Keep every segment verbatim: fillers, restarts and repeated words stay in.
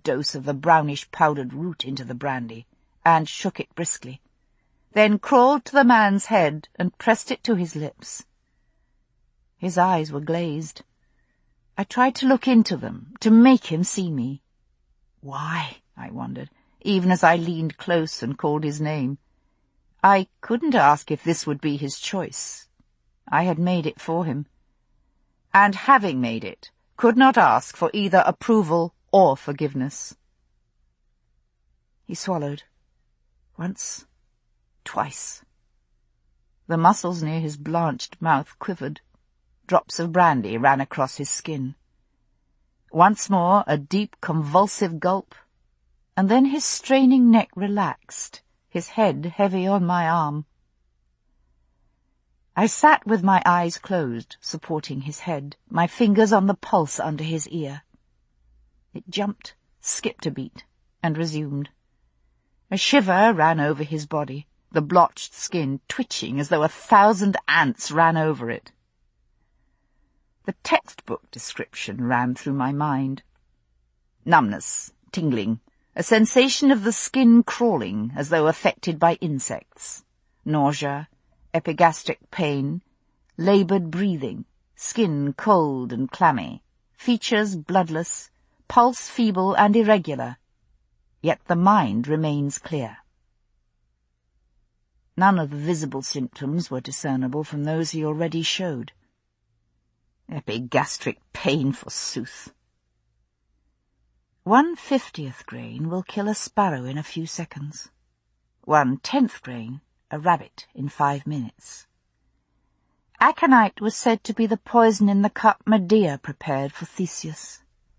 dose of the brownish powdered root into the brandy, and shook it briskly, then crawled to the man's head and pressed it to his lips. His eyes were glazed. I tried to look into them, to make him see me. Why, I wondered, even as I leaned close and called his name. I couldn't ask if this would be his choice. I had made it for him. And having made it, could not ask for either approval or forgiveness. He swallowed. Once, twice. The muscles near his blanched mouth quivered. Drops of brandy ran across his skin. Once more a deep convulsive gulp, and then his straining neck relaxed, his head heavy on my arm. I sat with my eyes closed, supporting his head, my fingers on the pulse under his ear. It jumped, skipped a beat, and resumed. A shiver ran over his body, the blotched skin twitching as though a thousand ants ran over it. The textbook description ran through my mind. Numbness, tingling, a sensation of the skin crawling as though affected by insects, nausea, epigastric pain, laboured breathing, skin cold and clammy, features bloodless, pulse feeble and irregular, yet the mind remains clear. None of the visible symptoms were discernible from those he already showed. Epigastric pain, forsooth. One fiftieth grain will kill a sparrow in a few seconds. One tenth grain, a rabbit in five minutes. Aconite was said to be the poison in the cup Medea prepared for Theseus.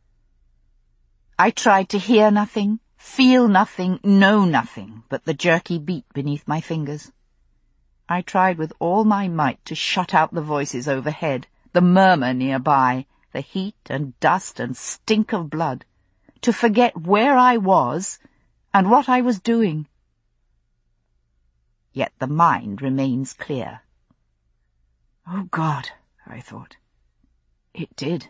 I tried to hear nothing, feel nothing, know nothing but the jerky beat beneath my fingers. I tried with all my might to shut out the voices overhead, the murmur nearby, the heat and dust and stink of blood, to forget where I was and what I was doing. Yet the mind remains clear. Oh God, I thought. It did.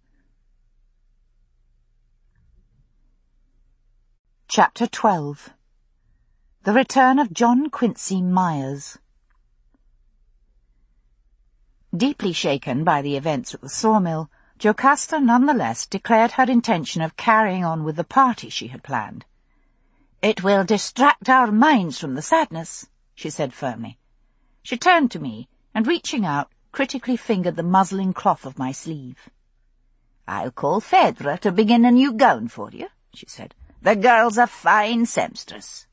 Chapter twelve. The Return of John Quincy Myers. Deeply shaken by the events at the sawmill, Jocasta nonetheless declared her intention of carrying on with the party she had planned. "It will distract our minds from the sadness," she said firmly. She turned to me, and reaching out, critically fingered the muslin cloth of my sleeve. "I'll call Phaedra to begin a new gown for you," she said. "The girl's a fine seamstress."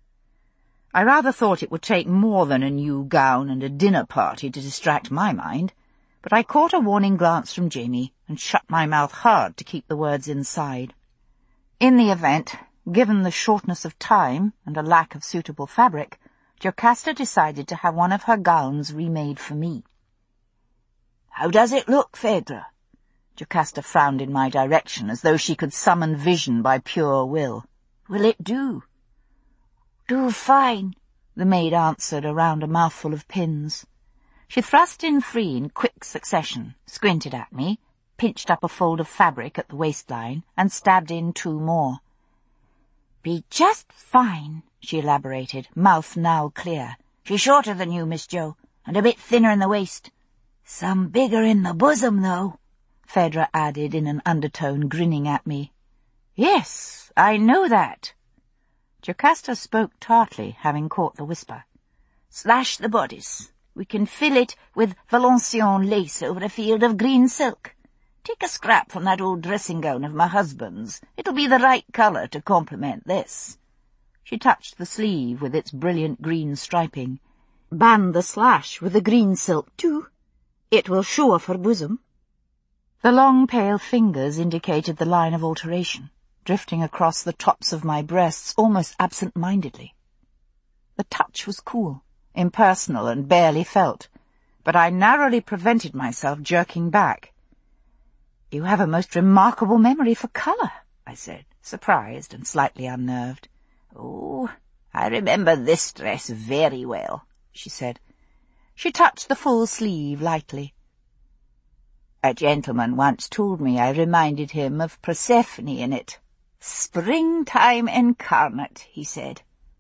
I rather thought it would take more than a new gown and a dinner party to distract my mind, but I caught a warning glance from Jamie and shut my mouth hard to keep the words inside. In the event, given the shortness of time and a lack of suitable fabric, Jocasta decided to have one of her gowns remade for me. "How does it look, Phaedra?" Jocasta frowned in my direction as though she could summon vision by pure will. "Will it do?" "Do fine," the maid answered around a mouthful of pins. She thrust in three in quick succession, squinted at me, pinched up a fold of fabric at the waistline, and stabbed in two more. "Be just fine," she elaborated, mouth now clear. "She's shorter than you, Miss Jo, and a bit thinner in the waist. Some bigger in the bosom, though," Phaedra added in an undertone, grinning at me. "Yes, I know that." Jocasta spoke tartly, having caught the whisper. "Slash the bodice. We can fill it with Valenciennes lace over a field of green silk. Take a scrap from that old dressing-gown of my husband's. It'll be the right colour to complement this." She touched the sleeve with its brilliant green striping. "Band the slash with the green silk, too. It will show off her bosom." The long pale fingers indicated the line of alteration, drifting across the tops of my breasts almost absent-mindedly. The touch was cool, impersonal and barely felt, but I narrowly prevented myself jerking back. "You have a most remarkable memory for colour," I said, surprised and slightly unnerved. "Oh, I remember this dress very well," she said. She touched the full sleeve lightly. "A gentleman once told me I reminded him of Persephone in it," "Springtime incarnate," he said.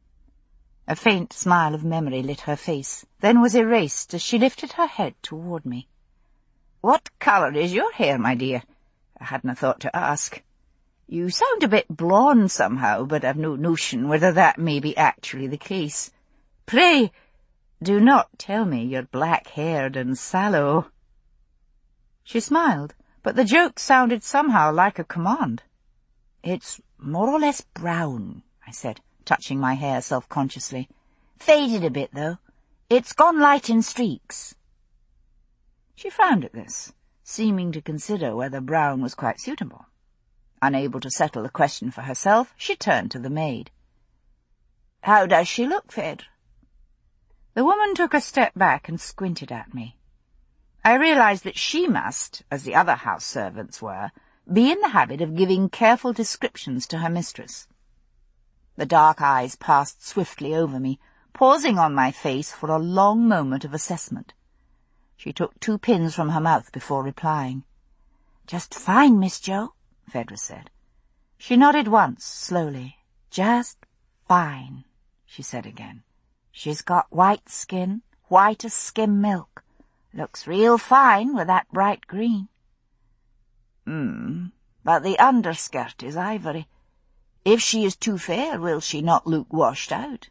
A faint smile of memory lit her face, then was erased as she lifted her head toward me. "What colour is your hair, my dear? I hadna thought to ask. You sound a bit blonde somehow, but I've no notion whether that may be actually the case. Pray, do not tell me you're black-haired and sallow." She smiled, but the joke sounded somehow like a command. "It's more or less brown," I said, touching my hair self-consciously. "Faded a bit, though. It's gone light in streaks." She frowned at this, seeming to consider whether brown was quite suitable. Unable to settle the question for herself, she turned to the maid. "How does she look, Phaedra?" The woman took a step back and squinted at me. I realized that she must, as the other house servants were, be in the habit of giving careful descriptions to her mistress. The dark eyes passed swiftly over me, pausing on my face for a long moment of assessment. She took two pins from her mouth before replying. "Just fine, Miss Jo," Phaedra said. She nodded once, slowly. "Just fine," she said again. "She's got white skin, white as skim milk. Looks real fine with that bright green." Hmm, but the underskirt is ivory. If she is too fair, will she not look washed out?"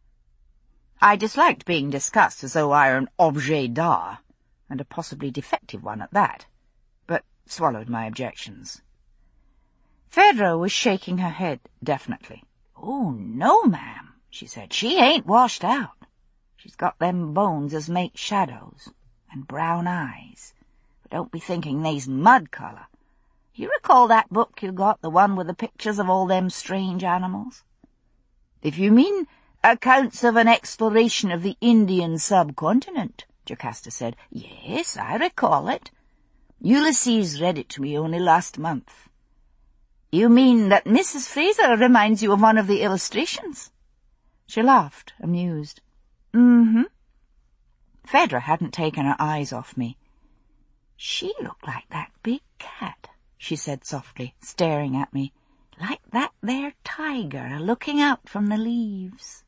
I disliked being discussed as though I were an objet d'art, and a possibly defective one at that, but swallowed my objections. Phaedra was shaking her head, definitely. "Oh, no, ma'am," she said. "She ain't washed out. She's got them bones as make shadows, and brown eyes. But don't be thinking they's mud colour. You recall that book you got, the one with the pictures of all them strange animals?" "If you mean accounts of an exploration of the Indian subcontinent," Jocasta said. "Yes, I recall it. Ulysses read it to me only last month." "You mean that Missus Fraser reminds you of one of the illustrations?" She laughed, amused. "Mm-hmm." Phaedra hadn't taken her eyes off me. "She looked like that big cat," she said softly, staring at me. "Like that there tiger looking out from the leaves."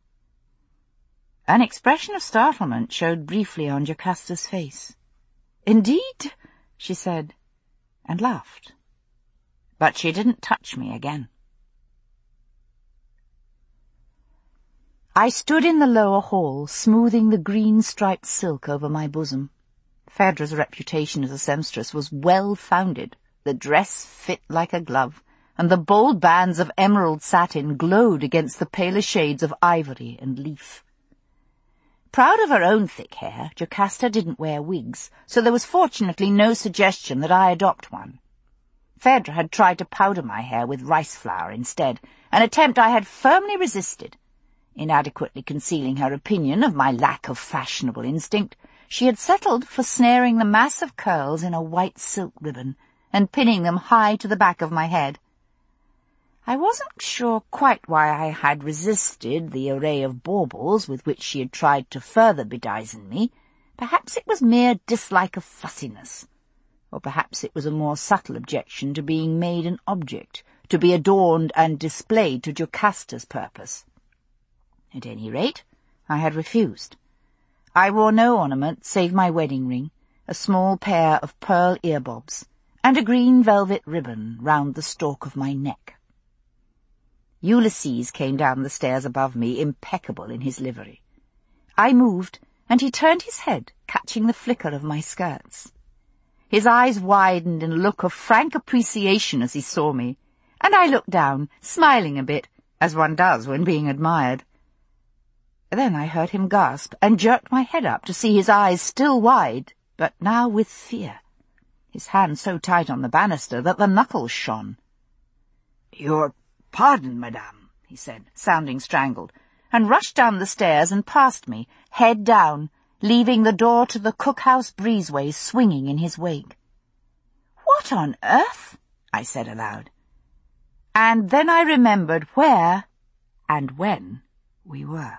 An expression of startlement showed briefly on Jocasta's face. "Indeed?" she said, and laughed. But she didn't touch me again. I stood in the lower hall, smoothing the green-striped silk over my bosom. Phaedra's reputation as a seamstress was well-founded. The dress fit like a glove, and the bold bands of emerald satin glowed against the paler shades of ivory and leaf. Proud of her own thick hair, Jocasta didn't wear wigs, so there was fortunately no suggestion that I adopt one. Phaedra had tried to powder my hair with rice flour instead, an attempt I had firmly resisted. Inadequately concealing her opinion of my lack of fashionable instinct, she had settled for snaring the mass of curls in a white silk ribbon and pinning them high to the back of my head. I wasn't sure quite why I had resisted the array of baubles with which she had tried to further bedizen me. Perhaps it was mere dislike of fussiness, or perhaps it was a more subtle objection to being made an object, to be adorned and displayed to Jocasta's purpose. At any rate, I had refused. I wore no ornament save my wedding ring, a small pair of pearl earbobs, and a green velvet ribbon round the stalk of my neck. Ulysses came down the stairs above me, impeccable in his livery. I moved, and he turned his head, catching the flicker of my skirts. His eyes widened in a look of frank appreciation as he saw me, and I looked down, smiling a bit, as one does when being admired. Then I heard him gasp, and jerked my head up to see his eyes still wide, but now with fear, his hand so tight on the banister that the knuckles shone. "Your pardon, madame," he said, sounding strangled, and rushed down the stairs and past me, head down, leaving the door to the cookhouse breezeway swinging in his wake. "What on earth?" I said aloud. And then I remembered where and when we were.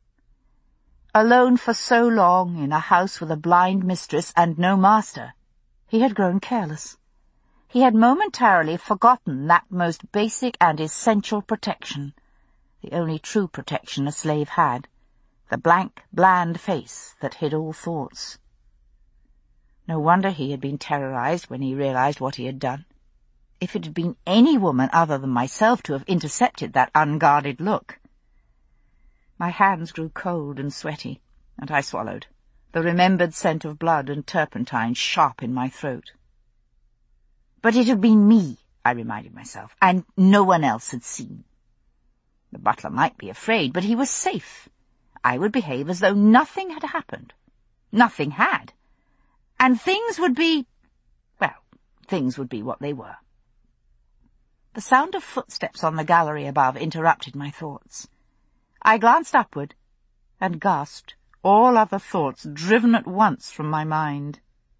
Alone for so long in a house with a blind mistress and no master, he had grown careless. he had momentarily forgotten that most basic and essential protection, the only true protection a slave had, the blank, bland face that hid all thoughts. No wonder he had been terrorized when he realized what he had done. If it had been any woman other than myself to have intercepted that unguarded look. My hands grew cold and sweaty, and I swallowed, the remembered scent of blood and turpentine sharp in my throat. But it had been me, I reminded myself, and no one else had seen. The butler might be afraid, but he was safe. I would behave as though nothing had happened. Nothing had. And things would be, well, things would be what they were. The sound of footsteps on the gallery above interrupted my thoughts. I glanced upward and gasped, all other thoughts driven at once from my mind.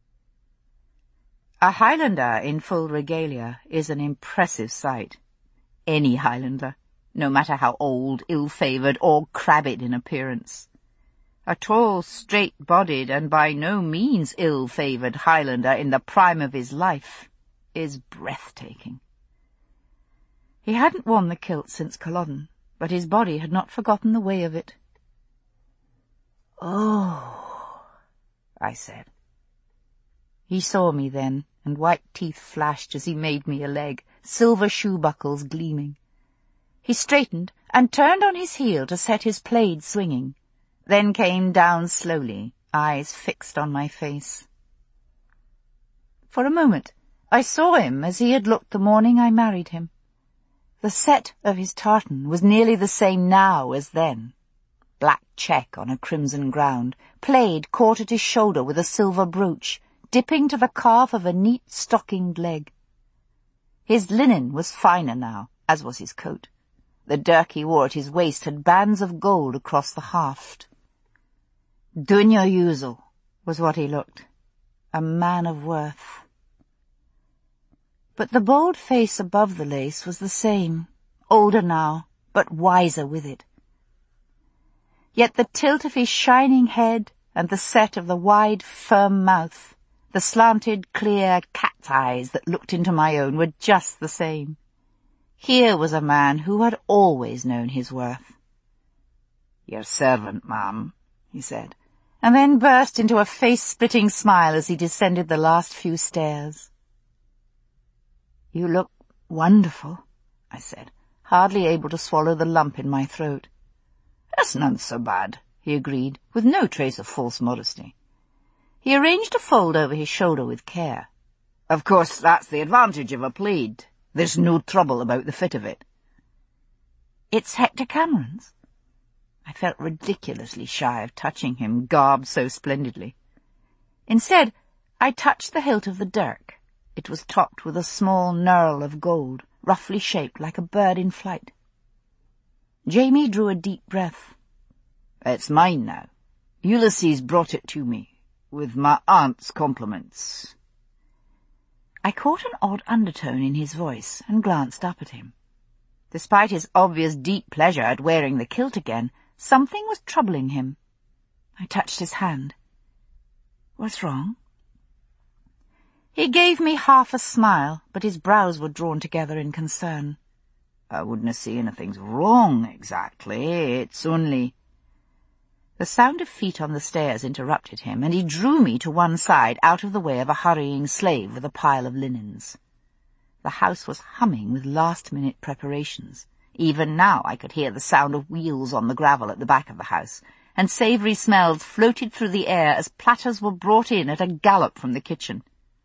A Highlander in full regalia is an impressive sight. Any Highlander, no matter how old, ill-favoured, or crabbed in appearance. A tall, straight-bodied, and by no means ill-favoured Highlander in the prime of his life is breathtaking. He hadn't worn the kilt since Culloden, but his body had not forgotten the way of it. "Oh," I said. He saw me then, and white teeth flashed as he made me a leg, silver shoe buckles gleaming. He straightened and turned on his heel to set his plaid swinging, then came down slowly, eyes fixed on my face. For a moment I saw him as he had looked the morning I married him. The set of his tartan was nearly the same now as then. Black check on a crimson ground, plaid caught at his shoulder with a silver brooch, dipping to the calf of a neat stockinged leg. His linen was finer now, as was his coat. The dirk he wore at his waist had bands of gold across the haft. Dunya Uzel was what he looked, a man of worth. But the bold face above the lace was the same, older now, but wiser with it. Yet the tilt of his shining head and the set of the wide, firm mouth, the slanted, clear cat's eyes that looked into my own were just the same. Here was a man who had always known his worth. "Your servant, ma'am," he said, and then burst into a face-splitting smile as he descended the last few stairs. "You look wonderful," I said, hardly able to swallow the lump in my throat. "That's none so bad," he agreed, with no trace of false modesty. He arranged a fold over his shoulder with care. "Of course, that's the advantage of a plaid. There's no trouble about the fit of it." "It's Hector Cameron's?" I felt ridiculously shy of touching him, garbed so splendidly. Instead, I touched the hilt of the dirk. It was topped with a small knurl of gold, roughly shaped like a bird in flight. Jamie drew a deep breath. "It's mine now. Ulysses brought it to me, with my aunt's compliments." I caught an odd undertone in his voice and glanced up at him. Despite his obvious deep pleasure at wearing the kilt again, something was troubling him. I touched his hand. "What's wrong?" He gave me half a smile, but his brows were drawn together in concern. "I wouldn't say anything's wrong exactly. It's only—" The sound of feet on the stairs interrupted him, and he drew me to one side, out of the way of a hurrying slave with a pile of linens. The house was humming with last-minute preparations. Even now I could hear the sound of wheels on the gravel at the back of the house, and savoury smells floated through the air as platters were brought in at a gallop from the kitchen.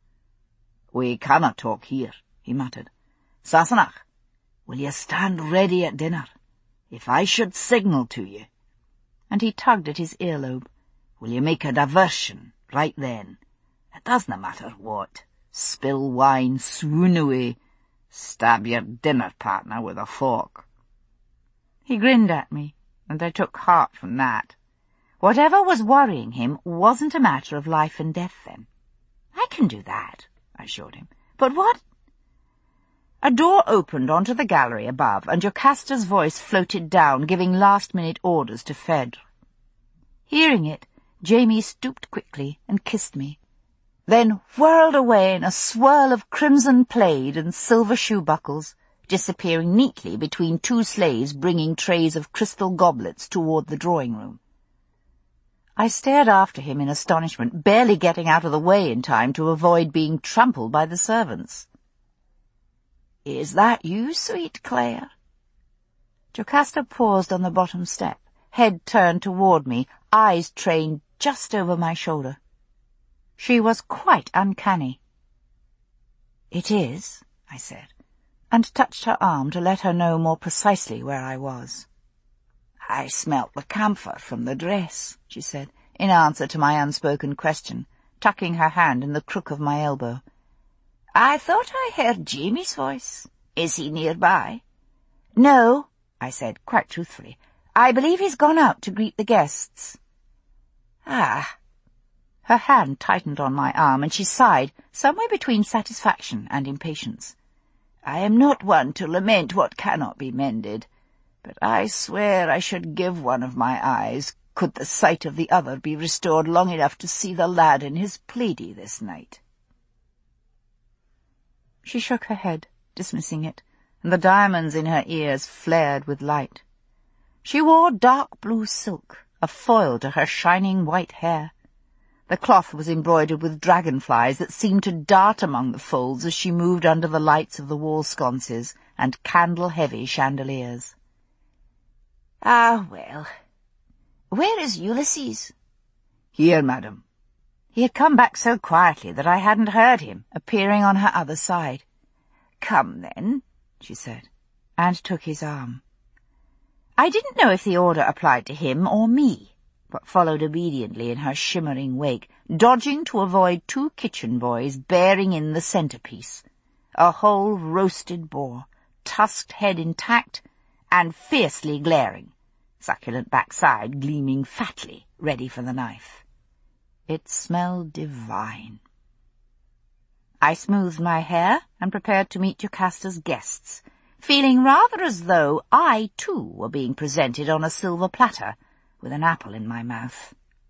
"We cannot talk here," he muttered. "Sassenach, will you stand ready at dinner? If I should signal to you—" And he tugged at his earlobe. "Will you make a diversion right then? It doesn't matter what. Spill wine, swoon away, stab your dinner partner with a fork." He grinned at me, and I took heart from that. Whatever was worrying him wasn't a matter of life and death then. "I can do that," I assured him. "But what—" A door opened onto the gallery above, and Jocasta's voice floated down, giving last-minute orders to Phèdre. Hearing it, Jamie stooped quickly and kissed me. then whirled away in a swirl of crimson plaid and silver shoe buckles, disappearing neatly between two slaves bringing trays of crystal goblets toward the drawing-room. I stared after him in astonishment, barely getting out of the way in time to avoid being trampled by the servants. "Is that you, sweet Claire?" Jocasta paused on the bottom step, head turned toward me, eyes trained just over my shoulder. She was quite uncanny. "It is," I said, and touched her arm to let her know more precisely where I was. "I smelt the camphor from the dress," she said, in answer to my unspoken question, tucking her hand in the crook of my elbow. "I thought I heard Jamie's voice. Is he nearby?" "No," I said, quite truthfully. "I believe he's gone out to greet the guests." "Ah." Her hand tightened on my arm, and she sighed, somewhere between satisfaction and impatience. "I am not one to lament what cannot be mended, but I swear I should give one of my eyes, could the sight of the other be restored long enough to see the lad in his plaidy this night." She shook her head, dismissing it, and the diamonds in her ears flared with light. She wore dark blue silk, a foil to her shining white hair. The cloth was embroidered with dragonflies that seemed to dart among the folds as she moved under the lights of the wall sconces and candle-heavy chandeliers. "Ah, well. Where is Ulysses?" "Here, madam." He had come back so quietly that I hadn't heard him, appearing on her other side. "Come, then," she said, and took his arm. I didn't know if the order applied to him or me, but followed obediently in her shimmering wake, dodging to avoid two kitchen boys bearing in the centrepiece, a whole roasted boar, tusked head intact and fiercely glaring, succulent backside gleaming fatly, ready for the knife. It smelled divine. I smoothed my hair and prepared to meet Jocasta's guests, feeling rather as though I, too, were being presented on a silver platter with an apple in my mouth.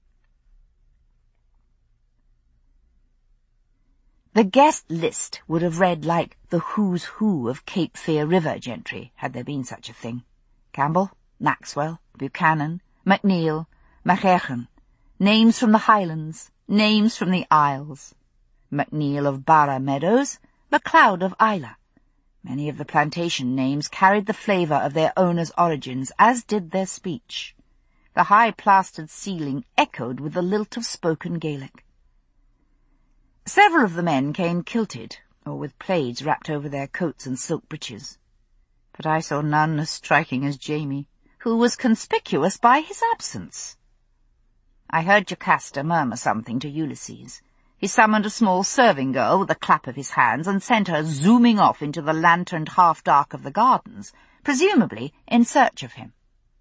The guest list would have read like the who's who of Cape Fear River gentry, had there been such a thing. Campbell, Maxwell, Buchanan, MacNeil, Machechen, names from the Highlands, names from the Isles. MacNeil of Barra Meadows, MacLeod of Isla. Many of the plantation names carried the flavour of their owners' origins, as did their speech. The high-plastered ceiling echoed with the lilt of spoken Gaelic. Several of the men came kilted, or with plaids wrapped over their coats and silk breeches. But I saw none as striking as Jamie, who was conspicuous by his absence. I heard Jocasta murmur something to Ulysses. He summoned a small serving girl with a clap of his hands and sent her zooming off into the lanterned half-dark of the gardens, presumably in search of him.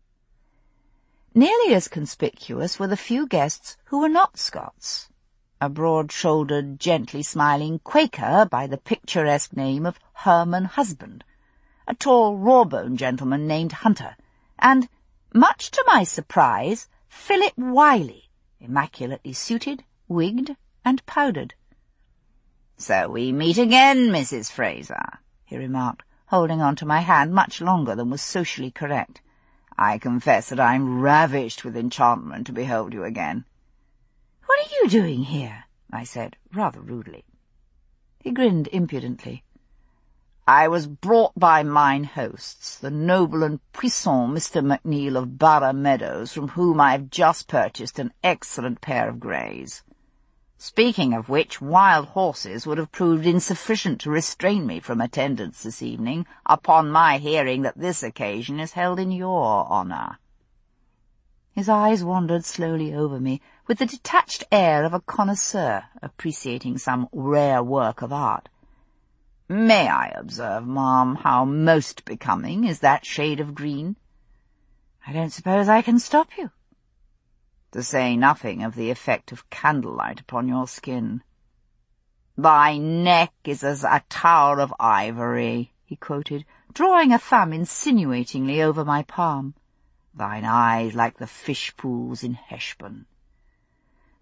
Nearly as conspicuous were the few guests who were not Scots. A broad-shouldered, gently smiling Quaker by the picturesque name of Herman Husband, a tall, raw-boned gentleman named Hunter, and, much to my surprise, Philip Wiley, immaculately suited, wigged, and powdered. "So we meet again, Missus Fraser," he remarked, holding on to my hand much longer than was socially correct. "I confess that I'm ravished with enchantment to behold you again." "What are you doing here?" I said, rather rudely. He grinned impudently. "I was brought by mine hosts, the noble and puissant Mister MacNeil of Barra Meadows, from whom I have just purchased an excellent pair of greys. Speaking of which, wild horses would have proved insufficient to restrain me from attendance this evening, upon my hearing that this occasion is held in your honour." His eyes wandered slowly over me, with the detached air of a connoisseur appreciating some rare work of art. "May I observe, ma'am, how most becoming is that shade of green?" "I don't suppose I can stop you." "To say nothing of the effect of candlelight upon your skin." "Thy neck is as a tower of ivory," he quoted, drawing a thumb insinuatingly over my palm. "Thine eyes like the fish pools in Heshbon."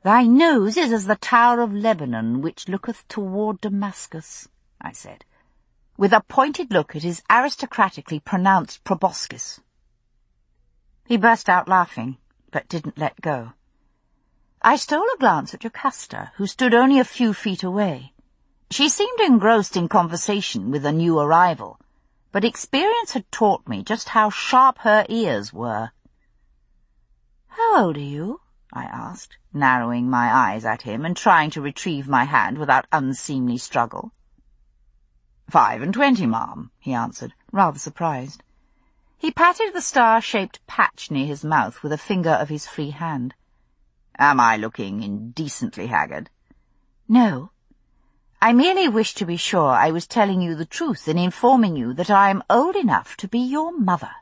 "Thy nose is as the tower of Lebanon, which looketh toward Damascus," I said, with a pointed look at his aristocratically pronounced proboscis. He burst out laughing, but didn't let go. I stole a glance at Jocasta, who stood only a few feet away. She seemed engrossed in conversation with a new arrival, but experience had taught me just how sharp her ears were. "How old are you?" I asked, narrowing my eyes at him and trying to retrieve my hand without unseemly struggle. "Five and twenty, ma'am," he answered, rather surprised. He patted the star-shaped patch near his mouth with a finger of his free hand. "Am I looking indecently haggard?" "No. I merely wished to be sure I was telling you the truth in informing you that I am old enough to be your mother."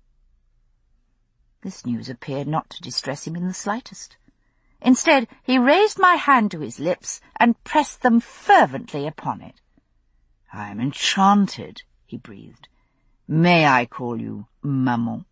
This news appeared not to distress him in the slightest. Instead, he raised my hand to his lips and pressed them fervently upon it. "I am enchanted," he breathed. "May I call you Maman?"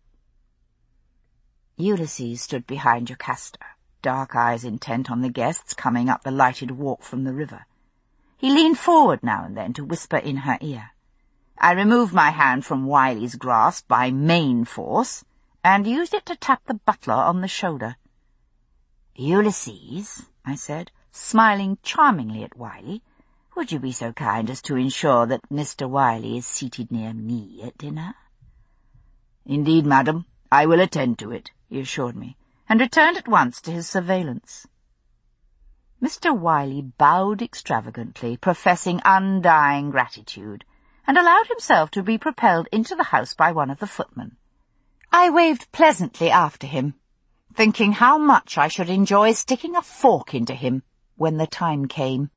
Ulysses stood behind Jocasta, dark eyes intent on the guests coming up the lighted walk from the river. He leaned forward now and then to whisper in her ear. I removed my hand from Wiley's grasp by main force, and used it to tap the butler on the shoulder. "Ulysses," I said, smiling charmingly at Wiley, "would you be so kind as to ensure that Mister Wiley is seated near me at dinner?" "Indeed, madam, I will attend to it," he assured me, and returned at once to his surveillance. Mister Wiley bowed extravagantly, professing undying gratitude, and allowed himself to be propelled into the house by one of the footmen. I waved pleasantly after him, thinking how much I should enjoy sticking a fork into him when the time came.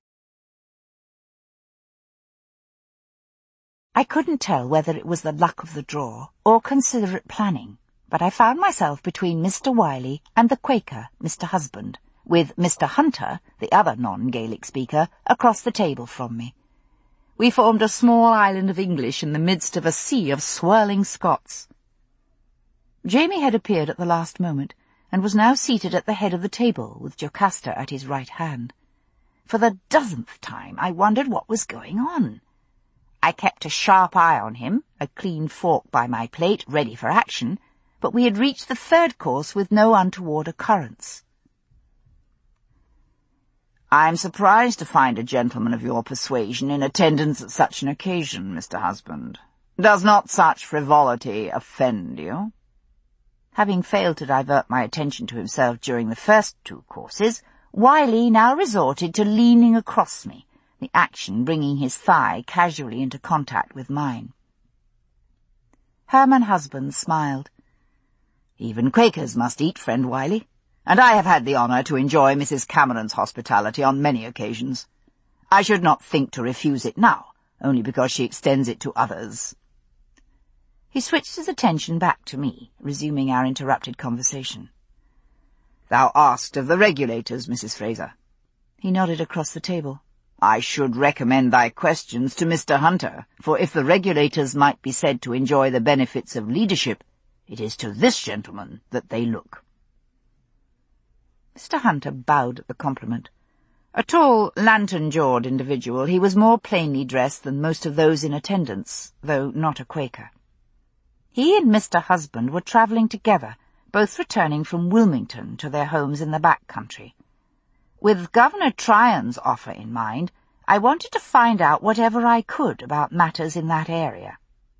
I couldn't tell whether it was the luck of the draw or considerate planning, but I found myself between Mister Wiley and the Quaker, Mister Husband, with Mister Hunter, the other non-Gaelic speaker, across the table from me. We formed a small island of English in the midst of a sea of swirling Scots. Jamie had appeared at the last moment, and was now seated at the head of the table, with Jocasta at his right hand. For the dozenth time I wondered what was going on. I kept a sharp eye on him, a clean fork by my plate, ready for action, but we had reached the third course with no untoward occurrence. "I am surprised to find a gentleman of your persuasion in attendance at such an occasion, Mister Husband. Does not such frivolity offend you?" Having failed to divert my attention to himself during the first two courses, Wiley now resorted to leaning across me, the action bringing his thigh casually into contact with mine. Herman Husband smiled. "Even Quakers must eat, friend Wiley, and I have had the honour to enjoy Missus Cameron's hospitality on many occasions. I should not think to refuse it now, only because she extends it to others." He switched his attention back to me, resuming our interrupted conversation. "Thou asked of the regulators, Missus Fraser." He nodded across the table. "I should recommend thy questions to Mister Hunter, for if the regulators might be said to enjoy the benefits of leadership, it is to this gentleman that they look." Mister Hunter bowed at the compliment. A tall, lantern-jawed individual, he was more plainly dressed than most of those in attendance, though not a Quaker. He and Mister Husband were travelling together, both returning from Wilmington to their homes in the back country. With Governor Tryon's offer in mind, I wanted to find out whatever I could about matters in that area.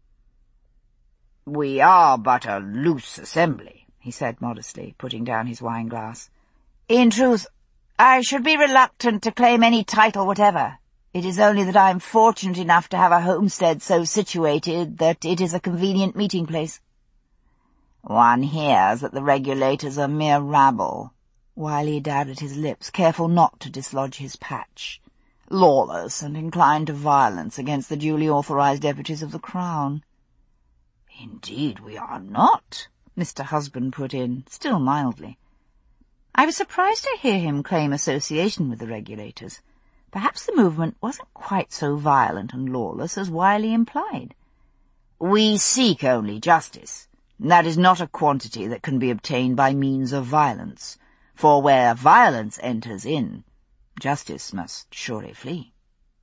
"We are but a loose assembly," he said modestly, putting down his wine-glass. "In truth, I should be reluctant to claim any title whatever. It is only that I am fortunate enough to have a homestead so situated that it is a convenient meeting place." "One hears that the regulators are mere rabble." Wiley dabbed at his lips, careful not to dislodge his patch. "Lawless and inclined to violence against the duly authorized deputies of the Crown." "Indeed we are not," Mister Husband put in, still mildly. I was surprised to hear him claim association with the regulators. Perhaps the movement wasn't quite so violent and lawless as Wiley implied. "We seek only justice. That is not a quantity that can be obtained by means of violence. for where violence enters in, justice must surely flee.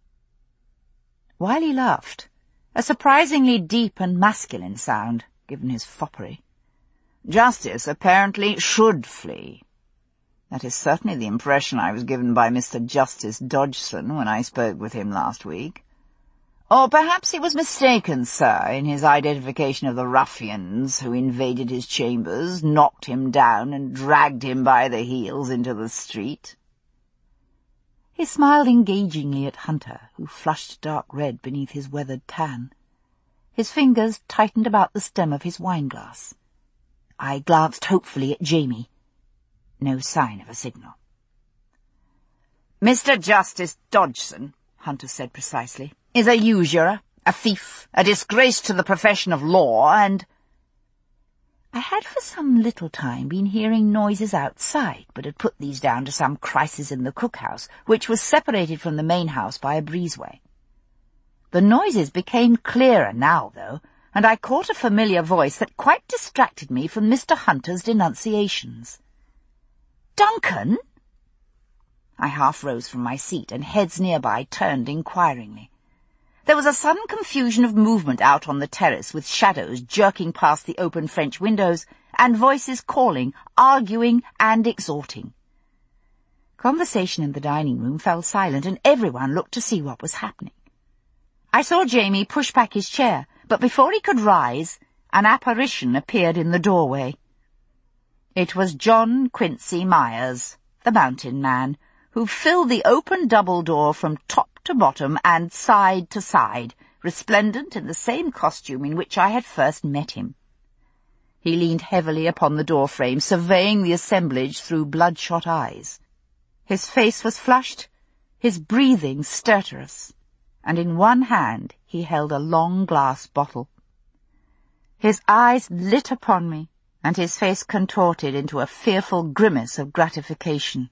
Wiley laughed, a surprisingly deep and masculine sound, given his foppery. Justice apparently should flee. That is certainly the impression I was given by Mister Justice Dodgson when I spoke with him last week. Or perhaps he was mistaken, sir, in his identification of the ruffians who invaded his chambers, knocked him down, and dragged him by the heels into the street. He smiled engagingly at Hunter, who flushed dark red beneath his weathered tan. His fingers tightened about the stem of his wine-glass. I glanced hopefully at Jamie. No sign of a signal. Mister Justice Dodgson, Hunter said precisely, is a usurer, a thief, a disgrace to the profession of law, and— I had for some little time been hearing noises outside, but had put these down to some crisis in the cookhouse, which was separated from the main house by a breezeway. The noises became clearer now, though, and I caught a familiar voice that quite distracted me from Mister Hunter's denunciations. "Duncan?" I half rose from my seat, and heads nearby turned inquiringly. There was a sudden confusion of movement out on the terrace, with shadows jerking past the open French windows, and voices calling, arguing, and exhorting. Conversation in the dining room fell silent, and everyone looked to see what was happening. I saw Jamie push back his chair, but before he could rise, an apparition appeared in the doorway. It was John Quincy Myers, the mountain man, who filled the open double door from top to bottom and side to side, resplendent in the same costume in which I had first met him. He leaned heavily upon the door frame, surveying the assemblage through bloodshot eyes. His face was flushed, his breathing stertorous, and in one hand he held a long glass bottle. His eyes lit upon me, and his face contorted into a fearful grimace of gratification.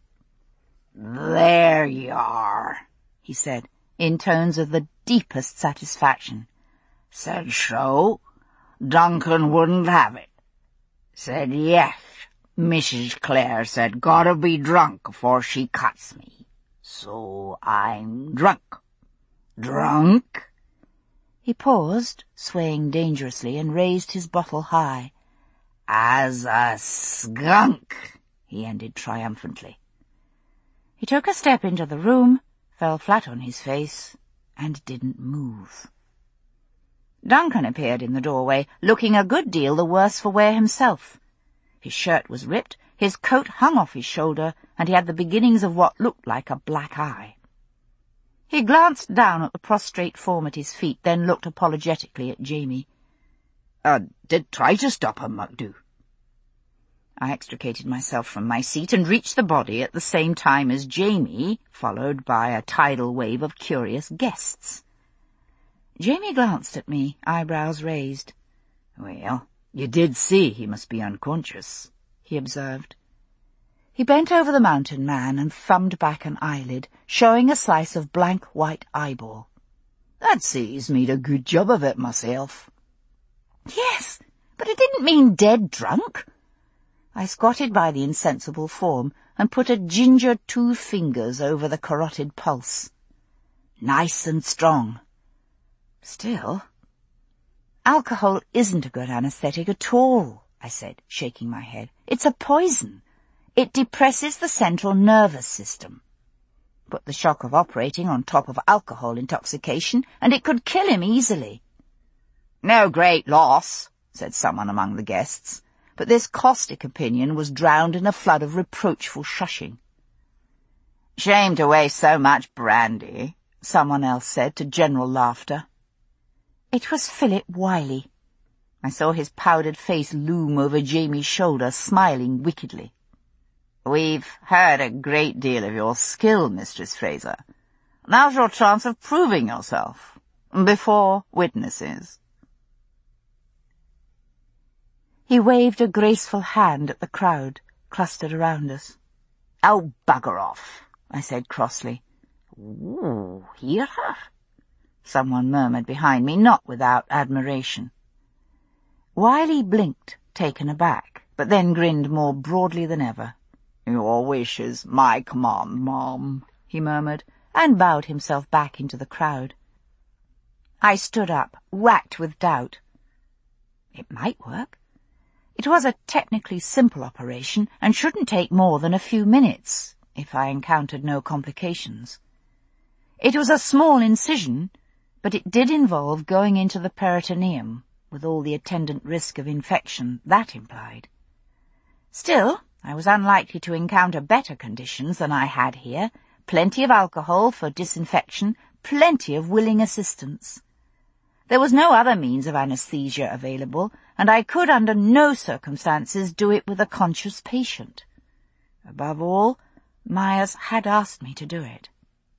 "There you are," he said, in tones of the deepest satisfaction. "Said so. Duncan wouldn't have it. Said yes. Missus Clare said gotta be drunk afore she cuts me. So I'm drunk. Drunk?" He paused, swaying dangerously, and raised his bottle high. "As a skunk," he ended triumphantly. He took a step into the room, fell flat on his face, and didn't move. Duncan appeared in the doorway, looking a good deal the worse for wear himself. His shirt was ripped, his coat hung off his shoulder, and he had the beginnings of what looked like a black eye. He glanced down at the prostrate form at his feet, then looked apologetically at Jamie. "I did try to stop him, MacDoo." I extricated myself from my seat and reached the body at the same time as Jamie, followed by a tidal wave of curious guests. Jamie glanced at me, eyebrows raised. "Well, you did see he must be unconscious," he observed. He bent over the mountain man and thumbed back an eyelid, showing a slice of blank white eyeball. "I'd say he's made a good job of it myself." "Yes, but it didn't mean dead drunk." I squatted by the insensible form and put a ginger two fingers over the carotid pulse. "Nice and strong. Still—" "Alcohol isn't a good anesthetic at all," I said, shaking my head. "It's a poison. It depresses the central nervous system. Put the shock of operating on top of alcohol intoxication, and it could kill him easily." "No great loss," said someone among the guests, but this caustic opinion was drowned in a flood of reproachful shushing. "Shame to waste so much brandy," someone else said to general laughter. It was Philip Wiley. I saw his powdered face loom over Jamie's shoulder, smiling wickedly. "We've heard a great deal of your skill, Mistress Fraser. Now's your chance of proving yourself, before witnesses." He waved a graceful hand at the crowd clustered around us. "Oh, bugger off," I said crossly. "Ooh, hear her?" someone murmured behind me, not without admiration. Wiley blinked, taken aback, but then grinned more broadly than ever. "Your wish is my command, ma'am," he murmured, and bowed himself back into the crowd. I stood up, racked with doubt. It might work. It was a technically simple operation, and shouldn't take more than a few minutes, if I encountered no complications. It was a small incision, but it did involve going into the peritoneum, with all the attendant risk of infection that implied. Still, I was unlikely to encounter better conditions than I had here, plenty of alcohol for disinfection, plenty of willing assistance. There was no other means of anesthesia available, and I could under no circumstances do it with a conscious patient. Above all, Myers had asked me to do it.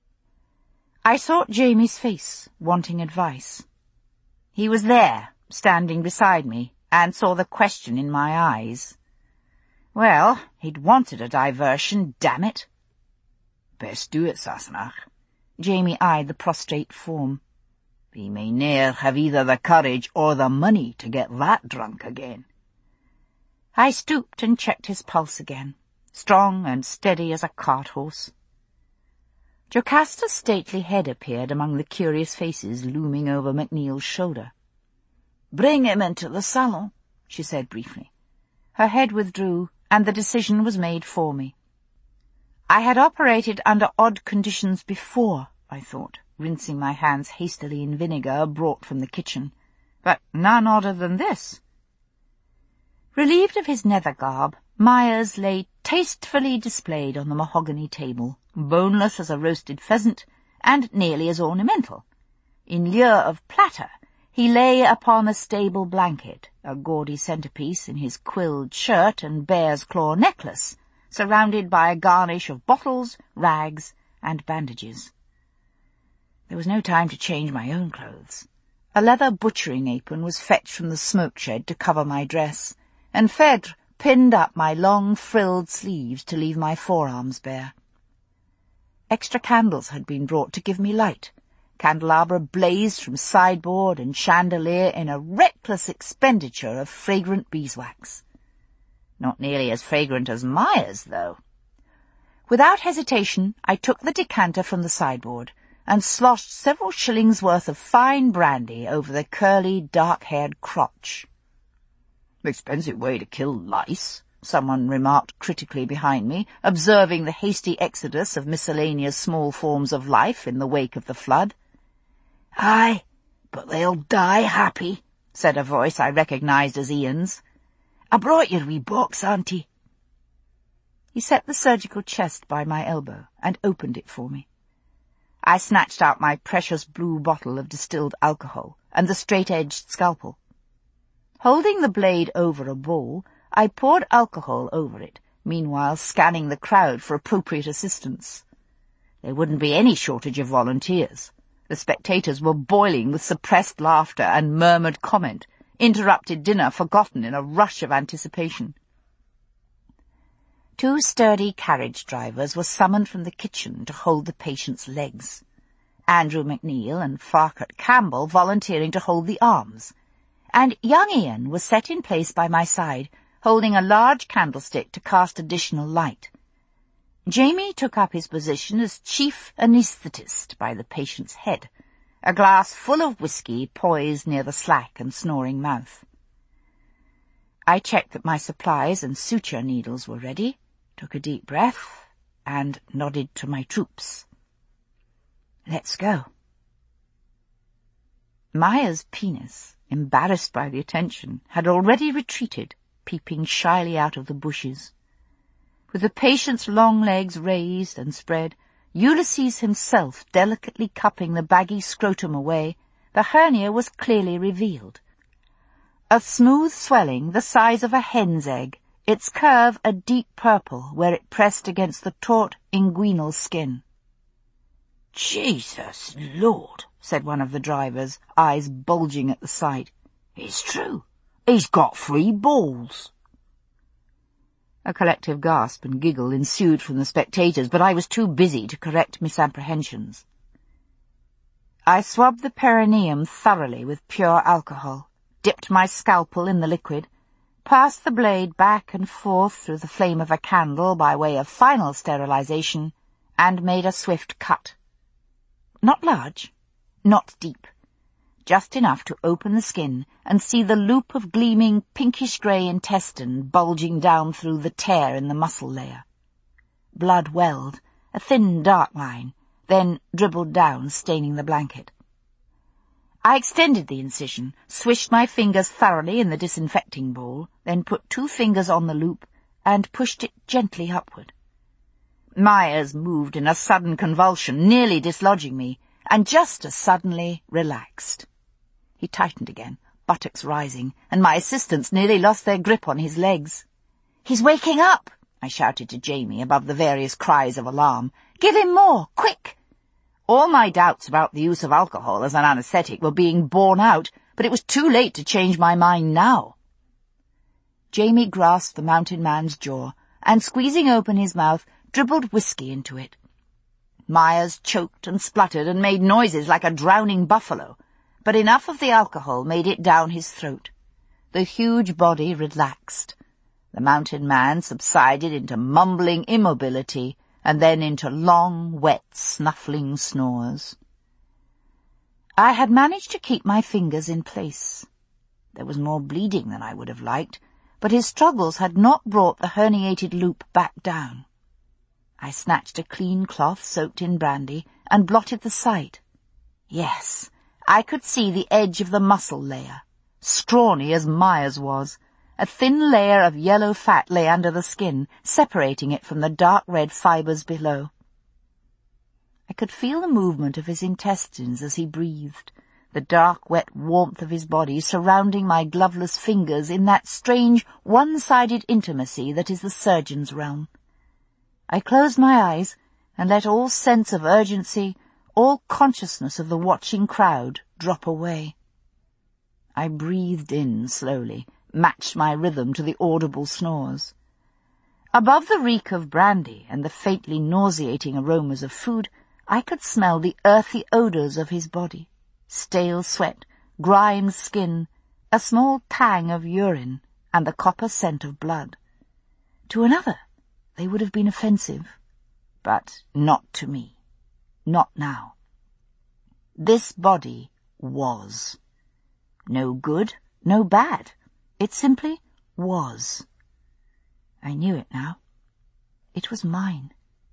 I sought Jamie's face, wanting advice. He was there, standing beside me, and saw the question in my eyes. Well, he'd wanted a diversion, damn it. "Best do it, Sassenach." Jamie eyed the prostrate form. "We may ne'er have either the courage or the money to get that drunk again." I stooped and checked his pulse again, strong and steady as a cart-horse. Jocasta's stately head appeared among the curious faces looming over McNeil's shoulder. "Bring him into the salon," she said briefly. Her head withdrew, and the decision was made for me. I had operated under odd conditions before, I thought, rinsing my hands hastily in vinegar brought from the kitchen, but none odder than this. Relieved of his nether garb, Myers lay tastefully displayed on the mahogany table, boneless as a roasted pheasant, and nearly as ornamental. In lieu of platter, he lay upon a stable blanket, a gaudy centrepiece in his quilled shirt and bear's claw necklace, surrounded by a garnish of bottles, rags, and bandages. There was no time to change my own clothes. A leather butchering apron was fetched from the smoke shed to cover my dress, and Phèdre pinned up my long frilled sleeves to leave my forearms bare. Extra candles had been brought to give me light. Candelabra blazed from sideboard and chandelier in a reckless expenditure of fragrant beeswax. Not nearly as fragrant as Myers, though. Without hesitation, I took the decanter from the sideboard and sloshed several shillings' worth of fine brandy over the curly, dark-haired crotch. "Expensive way to kill lice," someone remarked critically behind me, observing the hasty exodus of miscellaneous small forms of life in the wake of the flood. "Aye, but they'll die happy," said a voice I recognized as Ian's. "I brought your wee box, Auntie." He set the surgical chest by my elbow and opened it for me. I snatched out my precious blue bottle of distilled alcohol and the straight-edged scalpel. Holding the blade over a bowl, I poured alcohol over it, meanwhile scanning the crowd for appropriate assistance. There wouldn't be any shortage of volunteers. The spectators were boiling with suppressed laughter and murmured comment, interrupted dinner forgotten in a rush of anticipation. Two sturdy carriage drivers were summoned from the kitchen to hold the patient's legs. Andrew McNeil and Farquhar Campbell volunteering to hold the arms, and young Ian was set in place by my side, holding a large candlestick to cast additional light. Jamie took up his position as chief anaesthetist by the patient's head, a glass full of whiskey poised near the slack and snoring mouth. I checked that my supplies and suture needles were ready, took a deep breath, and nodded to my troops. "Let's go." Myers' penis, embarrassed by the attention, had already retreated, peeping shyly out of the bushes. With the patient's long legs raised and spread, Ulysses himself delicately cupping the baggy scrotum away, the hernia was clearly revealed. A smooth swelling the size of a hen's egg, its curve a deep purple where it pressed against the taut inguinal skin. "Jesus Lord," said one of the drivers, eyes bulging at the sight. "It's true. He's got three balls." A collective gasp and giggle ensued from the spectators, but I was too busy to correct misapprehensions. I swabbed the perineum thoroughly with pure alcohol, dipped my scalpel in the liquid, passed the blade back and forth through the flame of a candle by way of final sterilization, and made a swift cut. Not large, not deep, just enough to open the skin and see the loop of gleaming pinkish-grey intestine bulging down through the tear in the muscle layer. Blood welled, a thin dark line, then dribbled down, staining the blanket. I extended the incision, swished my fingers thoroughly in the disinfecting bowl, then put two fingers on the loop and pushed it gently upward. Myers moved in a sudden convulsion, nearly dislodging me, and just as suddenly relaxed. He tightened again, buttocks rising, and my assistants nearly lost their grip on his legs. "He's waking up!" I shouted to Jamie above the various cries of alarm. "Give him more, quick!" All my doubts about the use of alcohol as an anesthetic were being borne out, but it was too late to change my mind now. Jamie grasped the mountain man's jaw, and squeezing open his mouth, dribbled whiskey into it. Myers choked and spluttered and made noises like a drowning buffalo, but enough of the alcohol made it down his throat. The huge body relaxed. The mountain man subsided into mumbling immobility, and then into long, wet, snuffling snores. I had managed to keep my fingers in place. There was more bleeding than I would have liked, but his struggles had not brought the herniated loop back down. I snatched a clean cloth soaked in brandy and blotted the sight. Yes, I could see the edge of the muscle layer, scrawny as Myers was. A thin layer of yellow fat lay under the skin, separating it from the dark red fibers below. I could feel the movement of his intestines as he breathed, the dark, wet warmth of his body surrounding my gloveless fingers in that strange, one-sided intimacy that is the surgeon's realm. I closed my eyes and let all sense of urgency, all consciousness of the watching crowd, drop away. I breathed in slowly, matched my rhythm to the audible snores. Above the reek of brandy and the faintly nauseating aromas of food, I could smell the earthy odours of his body, stale sweat, grimed skin, a small tang of urine, and the copper scent of blood. To another, they would have been offensive, but not to me, not now. This body was. No good, no bad. It simply was. I knew it now. It was mine.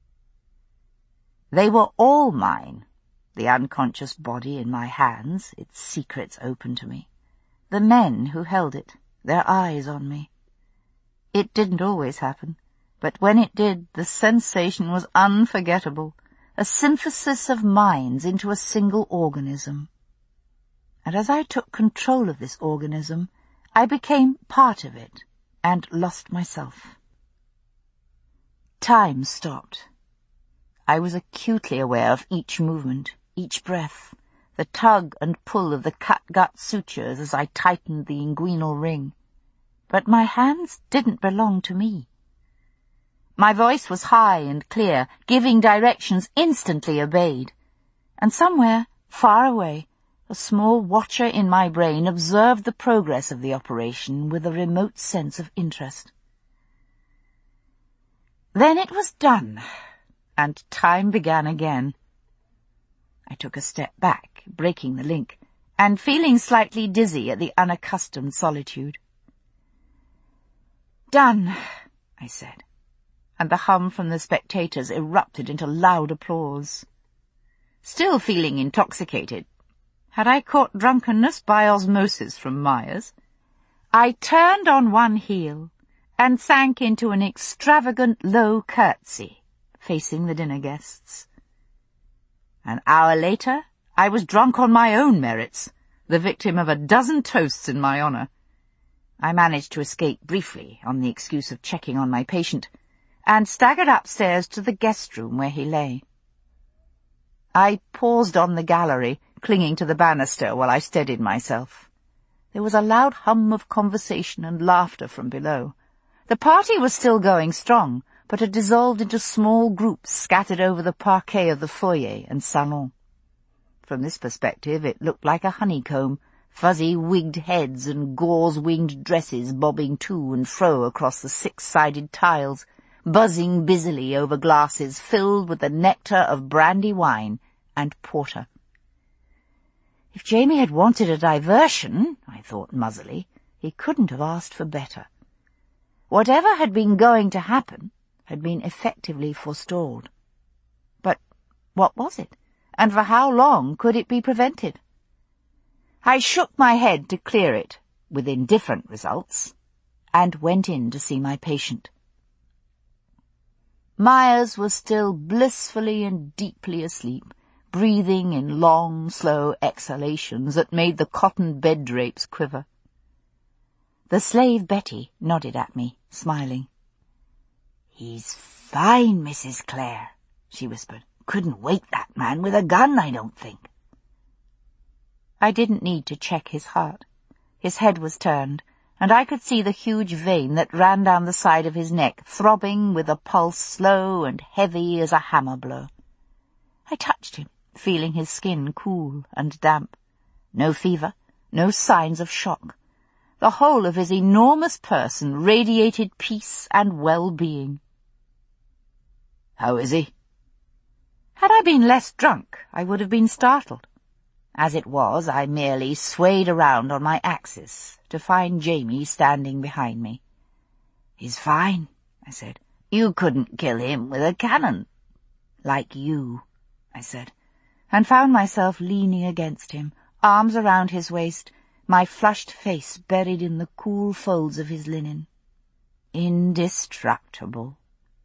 They were all mine, the unconscious body in my hands, its secrets open to me, the men who held it, their eyes on me. It didn't always happen, but when it did, the sensation was unforgettable, a synthesis of minds into a single organism. And as I took control of this organism, I became part of it and lost myself. Time stopped. I was acutely aware of each movement, each breath, the tug and pull of the catgut sutures as I tightened the inguinal ring. But my hands didn't belong to me. My voice was high and clear, giving directions instantly obeyed. And somewhere, far away, a small watcher in my brain observed the progress of the operation with a remote sense of interest. Then it was done, and time began again. I took a step back, breaking the link, and feeling slightly dizzy at the unaccustomed solitude. "Done," I said, and the hum from the spectators erupted into loud applause. Still feeling intoxicated, had I caught drunkenness by osmosis from Myers? I turned on one heel and sank into an extravagant low curtsy, facing the dinner guests. An hour later, I was drunk on my own merits, the victim of a dozen toasts in my honour. I managed to escape briefly on the excuse of checking on my patient, and staggered upstairs to the guest room where he lay. I paused on the gallery, clinging to the banister while I steadied myself. There was a loud hum of conversation and laughter from below. The party was still going strong, but had dissolved into small groups scattered over the parquet of the foyer and salon. From this perspective it looked like a honeycomb, fuzzy wigged heads and gauze-winged dresses bobbing to and fro across the six-sided tiles, buzzing busily over glasses filled with the nectar of brandy wine and porter. If Jamie had wanted a diversion, I thought muzzily, he couldn't have asked for better. Whatever had been going to happen had been effectively forestalled. But what was it, and for how long could it be prevented? I shook my head to clear it, with indifferent results, and went in to see my patient. Myers was still blissfully and deeply asleep, breathing in long, slow exhalations that made the cotton bed drapes quiver. The slave Betty nodded at me, smiling. "He's fine, Missus Clare," she whispered. "Couldn't wake that man with a gun, I don't think." I didn't need to check his heart. His head was turned, and I could see the huge vein that ran down the side of his neck, throbbing with a pulse slow and heavy as a hammer blow. I touched him, feeling his skin cool and damp. No fever, no signs of shock. The whole of his enormous person radiated peace and well-being. "How is he?" Had I been less drunk, I would have been startled. As it was, I merely swayed around on my axis to find Jamie standing behind me. "He's fine," I said. "You couldn't kill him with a cannon." "Like you," I said, and found myself leaning against him, arms around his waist, my flushed face buried in the cool folds of his linen. Indestructible.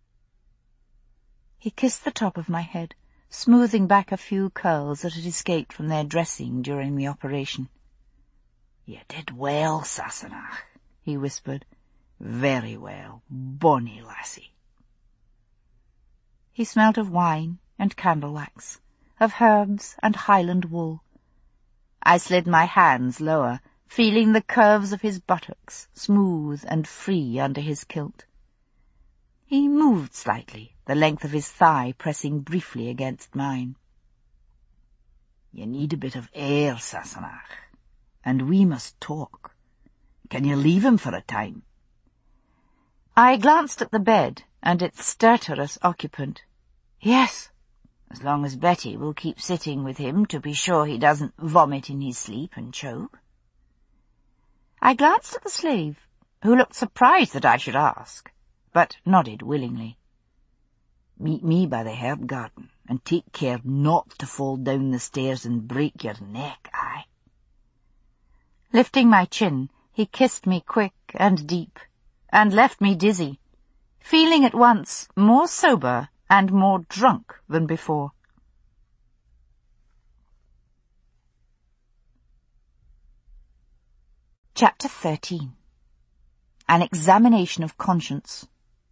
He kissed the top of my head, smoothing back a few curls that had escaped from their dressing during the operation. "You did well, Sassenach," he whispered. "Very well, bonny lassie." He smelt of wine and candle wax, of herbs and Highland wool. I slid my hands lower, feeling the curves of his buttocks, smooth and free under his kilt. He moved slightly, the length of his thigh pressing briefly against mine. "You need a bit of air, Sassenach, and we must talk. Can you leave him for a time?" I glanced at the bed and its stertorous occupant. "Yes, as long as Betty will keep sitting with him to be sure he doesn't vomit in his sleep and choke." I glanced at the slave, who looked surprised that I should ask, but nodded willingly. "Meet me by the herb garden, and take care not to fall down the stairs and break your neck, aye?" Lifting my chin, he kissed me quick and deep, and left me dizzy, feeling at once more sober and more drunk than before. Chapter thirteen. An Examination of Conscience.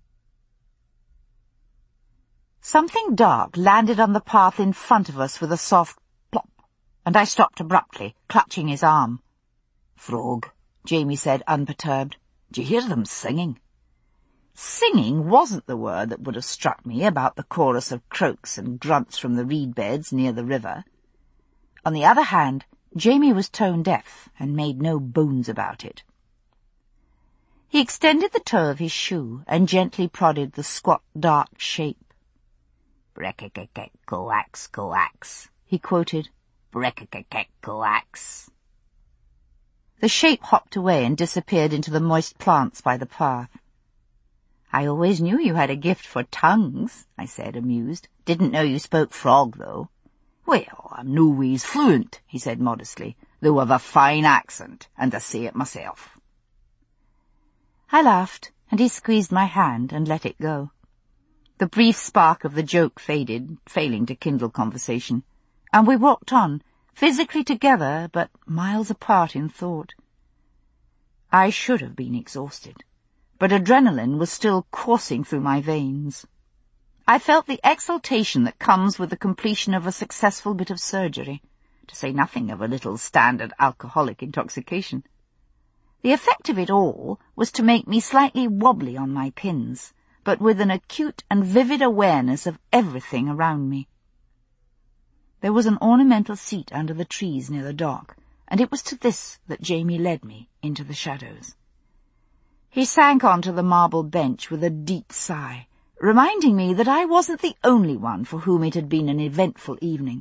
Something dark landed on the path in front of us with a soft plop, and I stopped abruptly, clutching his arm. "Frog," Jamie said, unperturbed. "Do you hear them singing?" Singing wasn't the word that would have struck me about the chorus of croaks and grunts from the reed beds near the river. On the other hand, Jamie was tone-deaf and made no bones about it. He extended the toe of his shoe and gently prodded the squat, dark shape. "Breck-a-kek-kek, coax, coax," he quoted. "Breck-a-kek-kek, coax." The shape hopped away and disappeared into the moist plants by the path. "I always knew you had a gift for tongues," I said, amused. "Didn't know you spoke frog, though." "Well, I'm no ways fluent," he said modestly, "though I've a fine accent, and I say it myself." I laughed, and he squeezed my hand and let it go. The brief spark of the joke faded, failing to kindle conversation, and we walked on, physically together, but miles apart in thought. I should have been exhausted, but adrenaline was still coursing through my veins. I felt the exultation that comes with the completion of a successful bit of surgery, to say nothing of a little standard alcoholic intoxication. The effect of it all was to make me slightly wobbly on my pins, but with an acute and vivid awareness of everything around me. There was an ornamental seat under the trees near the dock, and it was to this that Jamie led me into the shadows. He sank onto the marble bench with a deep sigh, reminding me that I wasn't the only one for whom it had been an eventful evening.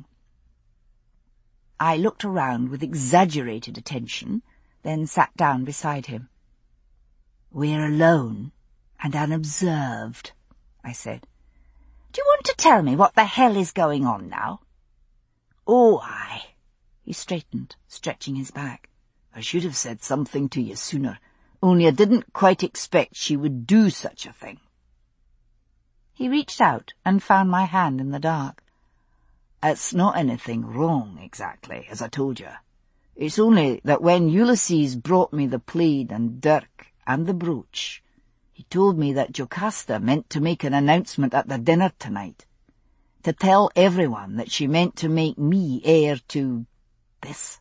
I looked around with exaggerated attention, then sat down beside him. "We're alone and unobserved," I said. "Do you want to tell me what the hell is going on now?" "Oh, aye." He straightened, stretching his back. "I should have said something to you sooner, only I didn't quite expect she would do such a thing." He reached out and found my hand in the dark. "It's not anything wrong, exactly, as I told you. It's only that when Ulysses brought me the plaid and dirk and the brooch, he told me that Jocasta meant to make an announcement at the dinner tonight, to tell everyone that she meant to make me heir to this."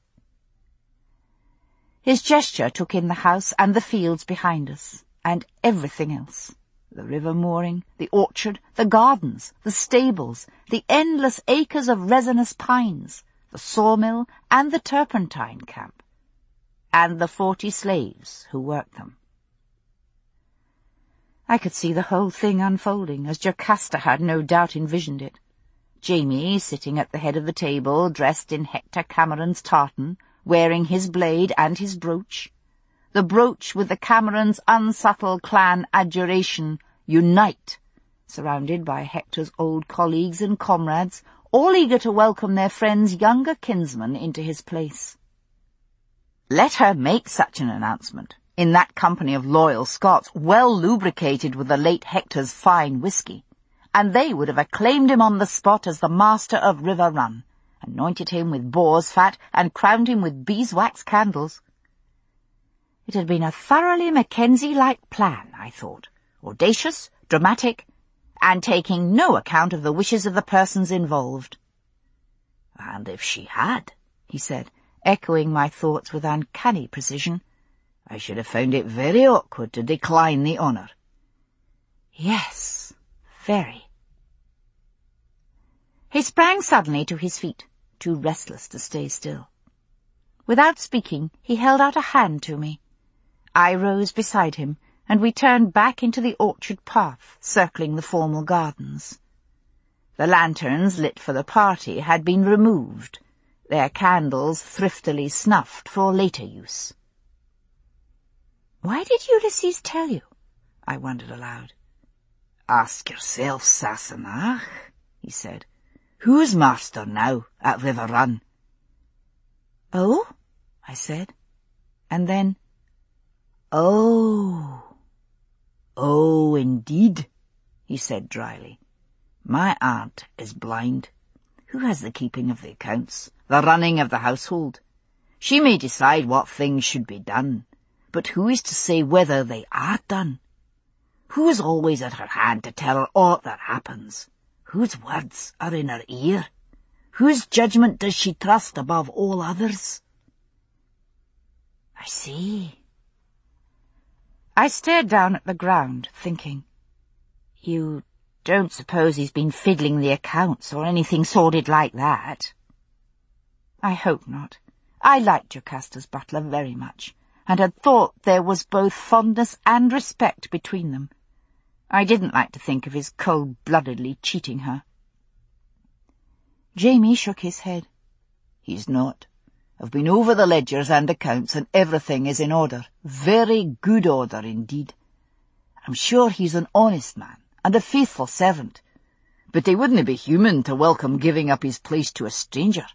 His gesture took in the house and the fields behind us, and everything else. The river mooring, the orchard, the gardens, the stables, the endless acres of resinous pines, the sawmill and the turpentine camp, and the forty slaves who worked them. I could see the whole thing unfolding, as Jocasta had no doubt envisioned it. Jamie sitting at the head of the table, dressed in Hector Cameron's tartan, wearing his blade and his brooch, the brooch with the Camerons' unsubtle clan adjuration, "Unite," surrounded by Hector's old colleagues and comrades, all eager to welcome their friend's younger kinsman into his place. Let her make such an announcement, in that company of loyal Scots, well lubricated with the late Hector's fine whisky, and they would have acclaimed him on the spot as the master of River Run, anointed him with boar's fat, and crowned him with beeswax candles. It had been a thoroughly Mackenzie-like plan, I thought, audacious, dramatic, and taking no account of the wishes of the persons involved. "And if she had," he said, echoing my thoughts with uncanny precision, "I should have found it very awkward to decline the honour." "Yes, very." He sprang suddenly to his feet, too restless to stay still. Without speaking, he held out a hand to me. I rose beside him, and we turned back into the orchard path, circling the formal gardens. The lanterns lit for the party had been removed, their candles thriftily snuffed for later use. "Why did Ulysses tell you?" I wondered aloud. "Ask yourself, Sassenach," he said. "Who's master now at River Run?" "Oh?" I said, and then, "Oh." "Oh, indeed," he said dryly. "My aunt is blind. Who has the keeping of the accounts, the running of the household? She may decide what things should be done, but who is to say whether they are done? Who is always at her hand to tell her aught that happens? Whose words are in her ear? Whose judgment does she trust above all others?" "I see." I stared down at the ground, thinking. "You don't suppose he's been fiddling the accounts or anything sordid like that?" I hope not. I liked Jocasta's butler very much, and had thought there was both fondness and respect between them. I didn't like to think of his cold-bloodedly cheating her. Jamie shook his head. "He's not. I've been over the ledgers and accounts, and everything is in order. Very good order indeed. I'm sure he's an honest man and a faithful servant, but he wouldn't be human to welcome giving up his place to a stranger."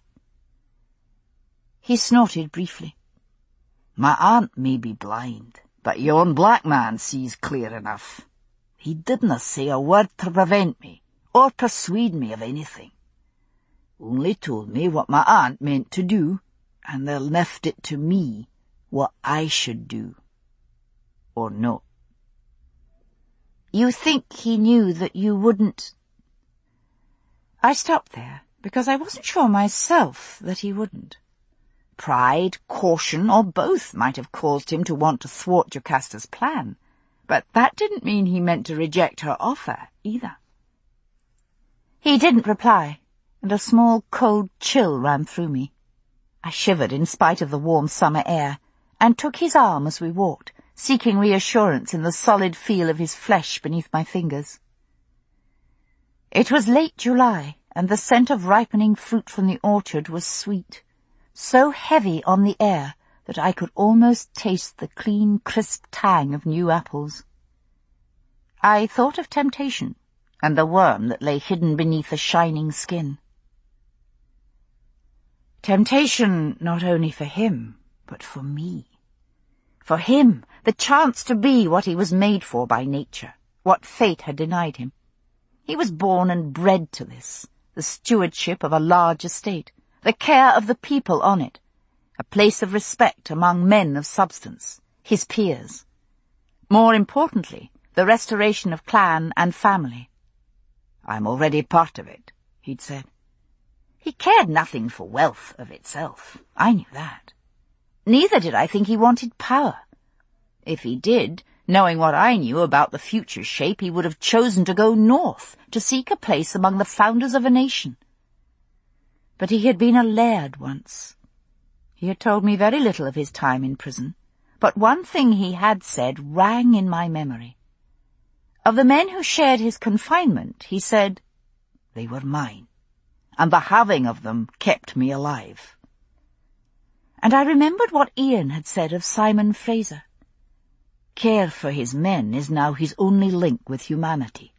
He snorted briefly. "My aunt may be blind, but yon black man sees clear enough. He didna say a word to prevent me, or persuade me of anything. Only told me what my aunt meant to do, and they left it to me what I should do, or not." "You think he knew that you wouldn't—" I stopped there, because I wasn't sure myself that he wouldn't. Pride, caution, or both might have caused him to want to thwart Jocasta's plan, but that didn't mean he meant to reject her offer, either. He didn't reply, and a small cold chill ran through me. I shivered in spite of the warm summer air, and took his arm as we walked, seeking reassurance in the solid feel of his flesh beneath my fingers. It was late July, and the scent of ripening fruit from the orchard was sweet, so heavy on the air that I could almost taste the clean, crisp tang of new apples. I thought of temptation, and the worm that lay hidden beneath the shining skin. Temptation not only for him, but for me. For him, the chance to be what he was made for by nature, what fate had denied him. He was born and bred to this, the stewardship of a large estate, the care of the people on it, a place of respect among men of substance, his peers. More importantly, the restoration of clan and family. "I'm already part of it," he'd said. He cared nothing for wealth of itself. I knew that. Neither did I think he wanted power. If he did, knowing what I knew about the future shape, he would have chosen to go north, to seek a place among the founders of a nation. But he had been a laird once. He had told me very little of his time in prison, but one thing he had said rang in my memory. Of the men who shared his confinement, he said, "They were mine, and the having of them kept me alive." And I remembered what Ian had said of Simon Fraser. Care for his men is now his only link with humanity.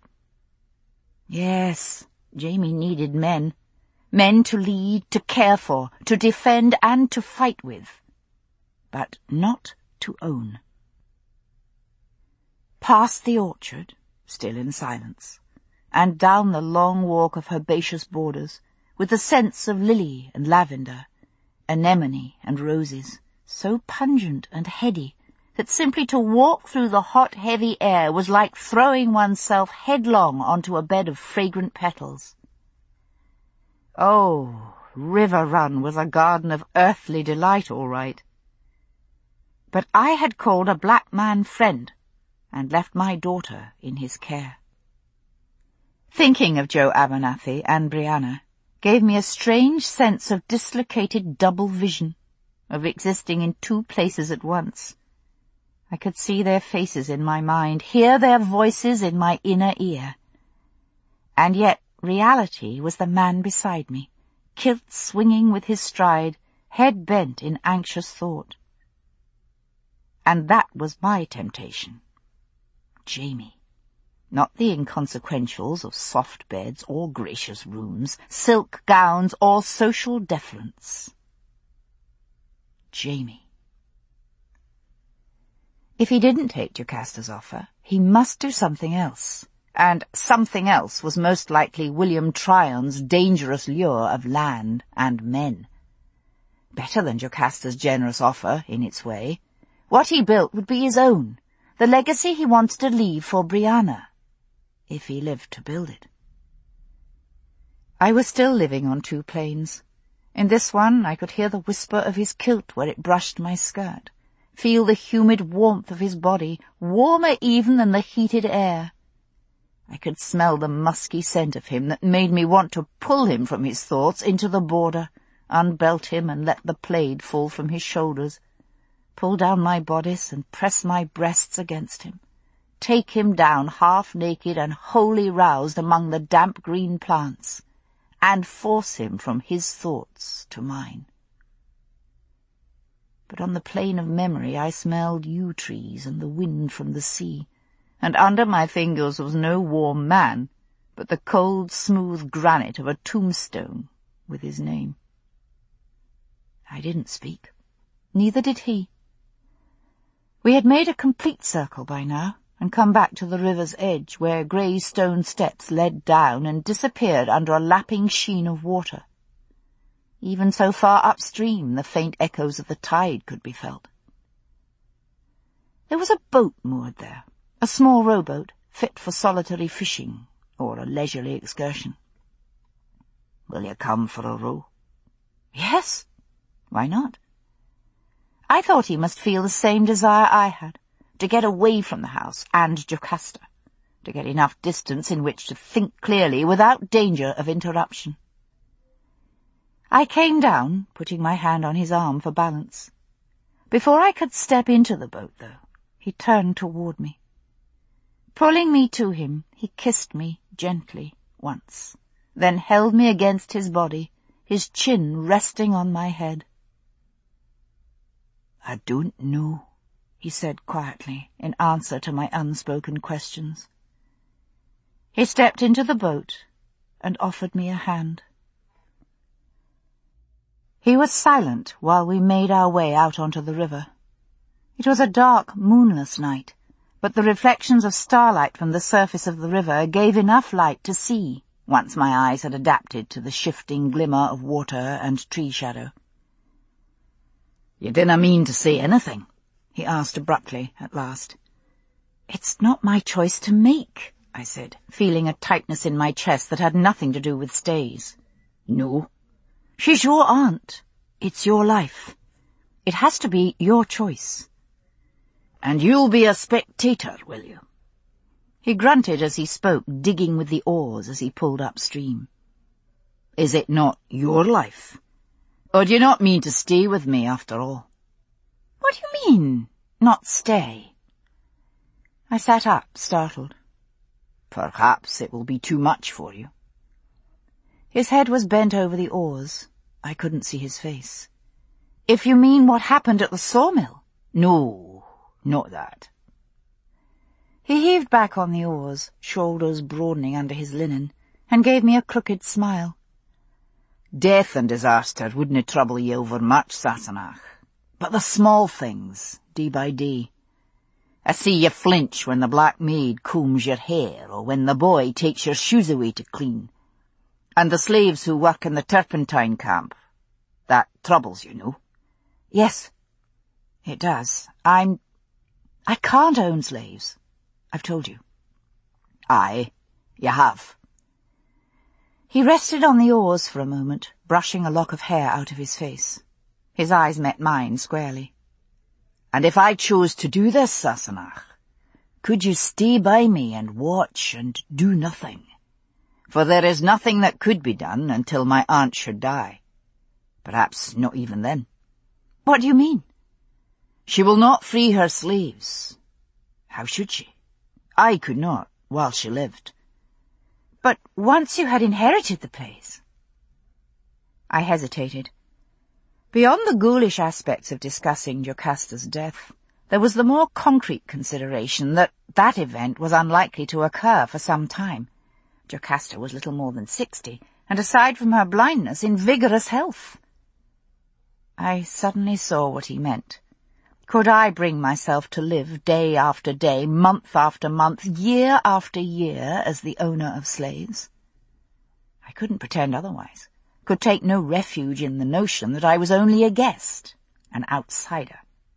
Yes, Jamie needed men. Men to lead, to care for, to defend and to fight with. But not to own. Past the orchard, still in silence, and down the long walk of herbaceous borders, with the scents of lily and lavender, anemone and roses, so pungent and heady that simply to walk through the hot, heavy air was like throwing oneself headlong onto a bed of fragrant petals. Oh, River Run was a garden of earthly delight, all right. But I had called a black man friend, and left my daughter in his care. Thinking of Joe Abernathy and Brianna gave me a strange sense of dislocated double vision, of existing in two places at once. I could see their faces in my mind, hear their voices in my inner ear. And yet reality was the man beside me, kilt swinging with his stride, head bent in anxious thought. And that was my temptation. Jamie. Not the inconsequentials of soft beds or gracious rooms, silk gowns or social deference. Jamie. If he didn't take Jocasta's offer, he must do something else. And something else was most likely William Tryon's dangerous lure of land and men. Better than Jocasta's generous offer, in its way. What he built would be his own, the legacy he wanted to leave for Brianna, if he lived to build it. I was still living on two planes. In this one I could hear the whisper of his kilt where it brushed my skirt, feel the humid warmth of his body, warmer even than the heated air. I could smell the musky scent of him that made me want to pull him from his thoughts into the border, unbelt him and let the plaid fall from his shoulders, pull down my bodice and press my breasts against him, take him down half-naked and wholly roused among the damp green plants, and force him from his thoughts to mine. But on the plane of memory I smelled yew trees and the wind from the sea, and under my fingers was no warm man, but the cold, smooth granite of a tombstone with his name. I didn't speak. Neither did he. We had made a complete circle by now, and come back to the river's edge, where grey stone steps led down and disappeared under a lapping sheen of water. Even so far upstream the faint echoes of the tide could be felt. There was a boat moored there, a small rowboat, fit for solitary fishing or a leisurely excursion. "Will you come for a row?" Yes, why not? I thought he must feel the same desire I had, to get away from the house and Jocasta, to get enough distance in which to think clearly without danger of interruption. I came down, putting my hand on his arm for balance. Before I could step into the boat, though, he turned toward me. Pulling me to him, he kissed me gently once, then held me against his body, his chin resting on my head. "I don't know," he said quietly, in answer to my unspoken questions. He stepped into the boat and offered me a hand. He was silent while we made our way out onto the river. It was a dark, moonless night, but the reflections of starlight from the surface of the river gave enough light to see, once my eyes had adapted to the shifting glimmer of water and tree shadow. "You dinna mean to say anything?" he asked abruptly at last. "It's not my choice to make," I said, feeling a tightness in my chest that had nothing to do with Stays. "No. She's your aunt. It's your life. It has to be your choice." "And you'll be a spectator, will you?" He grunted as he spoke, digging with the oars as he pulled upstream. "Is it not your life? Or do you not mean to stay with me after all?" "What do you mean, not stay?" I sat up, startled. "Perhaps it will be too much for you." His head was bent over the oars. I couldn't see his face. "If you mean what happened at the sawmill?" "No, not that." He heaved back on the oars, shoulders broadening under his linen, and gave me a crooked smile. "Death and disaster wouldn't trouble ye over much, Sassenach, but the small things, day by day. I see you flinch when the black maid combs your hair, or when the boy takes your shoes away to clean. And the slaves who work in the turpentine camp, that troubles you, no?" "Yes, it does. I'm... I can't own slaves. I've told you." "Aye, you have." He rested on the oars for a moment, brushing a lock of hair out of his face. His eyes met mine squarely. "And if I chose to do this, Sassenach, could you stay by me and watch and do nothing? For there is nothing that could be done until my aunt should die. Perhaps not even then." "What do you mean?" "She will not free her slaves. How should she? I could not, while she lived." "But once you had inherited the place—" I hesitated. Beyond the ghoulish aspects of discussing Jocasta's death, there was the more concrete consideration that that event was unlikely to occur for some time. Jocasta was little more than sixty, and aside from her blindness, in vigorous health. I suddenly saw what he meant. Could I bring myself to live day after day, month after month, year after year as the owner of slaves? I couldn't pretend otherwise, could take no refuge in the notion that I was only a guest, an outsider.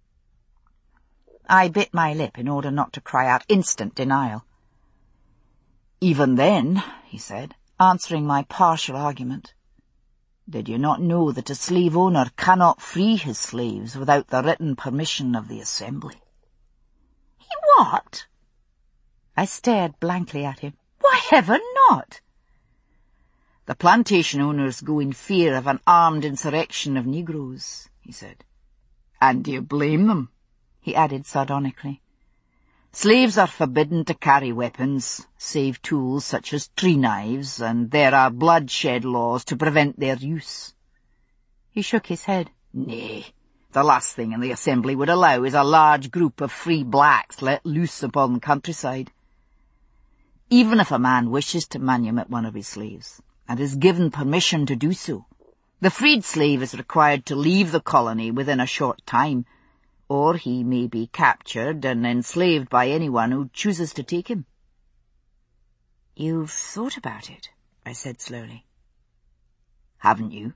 I bit my lip in order not to cry out instant denial. "Even then," he said, answering my partial argument, "did you not know that a slave owner cannot free his slaves without the written permission of the Assembly?" "He what?" I stared blankly at him. "Why, heaven not!" "The plantation owners go in fear of an armed insurrection of Negroes," he said. "And do you blame them?" he added sardonically. "Slaves are forbidden to carry weapons, save tools such as tree knives, and there are bloodshed laws to prevent their use." He shook his head. "Nay, the last thing in the Assembly would allow is a large group of free blacks let loose upon the countryside. Even if a man wishes to manumit one of his slaves, and is given permission to do so, the freed slave is required to leave the colony within a short time, or he may be captured and enslaved by anyone who chooses to take him." "You've thought about it," I said slowly. "Haven't you?"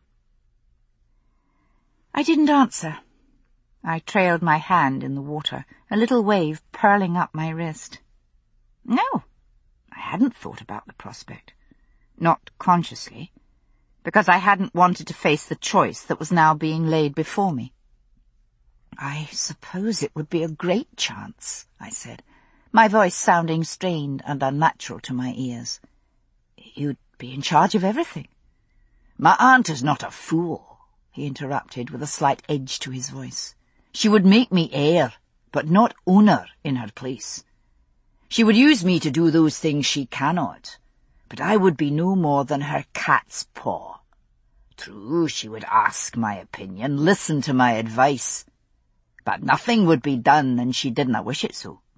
I didn't answer. I trailed my hand in the water, a little wave purling up my wrist. No, I hadn't thought about the prospect. Not consciously, because I hadn't wanted to face the choice that was now being laid before me. "I suppose it would be a great chance," I said, my voice sounding strained and unnatural to my ears. "You'd be in charge of everything." My aunt is not a fool, he interrupted with a slight edge to his voice. She would make me heir, but not owner in her place. She would use me to do those things she cannot, but I would be no more than her cat's paw. True, she would ask my opinion, listen to my advice, but nothing would be done, and she didna wish it so.